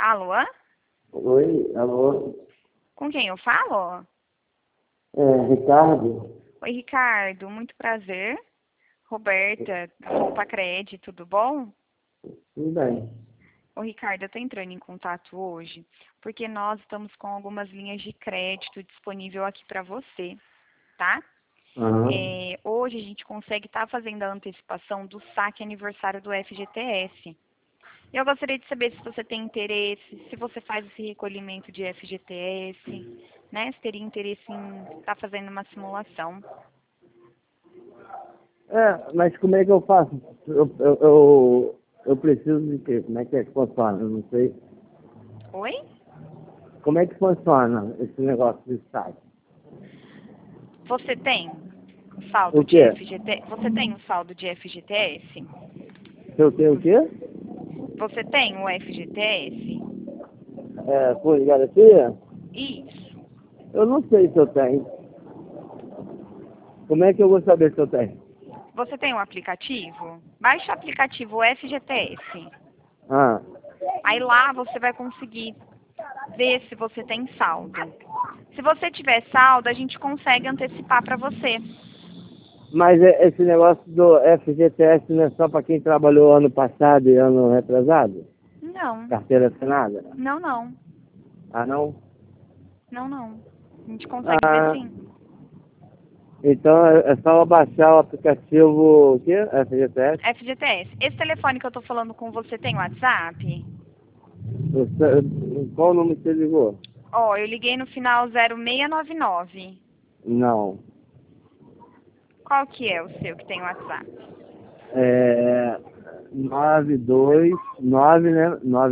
Alô? Oi, alô? Com quem eu falo? Ricardo? Oi, Ricardo. Muito prazer. Roberta, Roupa Cred, tudo bom? Tudo bem. Ô, Ricardo, eu tô entrando em contato hoje porque nós estamos com algumas linhas de crédito disponível aqui para você, tá? Aham. Hoje a gente consegue estar fazendo a antecipação do saque aniversário do FGTS. Eu gostaria de saber se você tem interesse, se você faz esse recolhimento de FGTS, né? Se teria interesse em estar fazendo uma simulação. Mas como é que eu faço? Eu preciso de quê? Como é que funciona? Eu não sei. Oi? Como é que funciona esse negócio de site? Você tem saldo O de quê? FGTS? Você tem um saldo de FGTS? Eu tenho o quê? Você tem o FGTS? Fundo de garantia? Isso. Eu não sei se eu tenho. Como é que eu vou saber se eu tenho? Você tem um aplicativo? Baixe o aplicativo FGTS. Ah, Aí lá você vai conseguir ver se você tem saldo. Se você tiver saldo, a gente consegue antecipar para você. mas esse negócio do FGTS não é só para quem trabalhou ano passado e ano retrasado? Não, Carteira assinada? não, não, Ah, não? não, não. A gente consegue ver Ah, sim. então é só baixar o aplicativo, o quê? FGTS. FGTS. Esse telefone que eu tô falando com você tem WhatsApp? Qual número você ligou? Ó, eu liguei no final 0699. Não. Qual que é o seu que tem WhatsApp? É 929, né?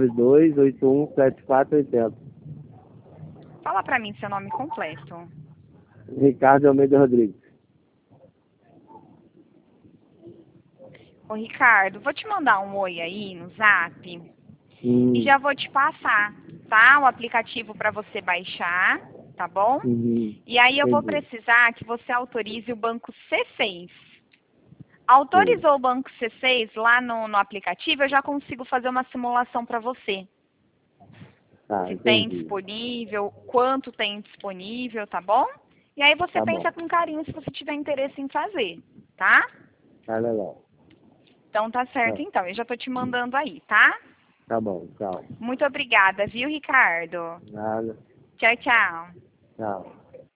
92817480. Fala pra mim seu nome completo. Ricardo Almeida Rodrigues. Ô, Ricardo, vou te mandar um oi aí no Zap e Hum, já vou te passar, tá? O aplicativo para você baixar, tá bom? E aí eu vou entendi. precisar que você autorize o banco C6. Sim. Autorizou o banco C6 lá no aplicativo, eu já consigo fazer uma simulação para você. Tá, Se tem entendi. disponível, quanto tem disponível, tá bom? E aí você Tá pensa bom. com carinho se você tiver interesse em fazer, tá? Tá legal. Então tá Tá, certo então, eu já tô te mandando aí, tá? tá bom, tchau. Muito obrigada, viu, Ricardo? Nada. Tchau, tchau. Tchau.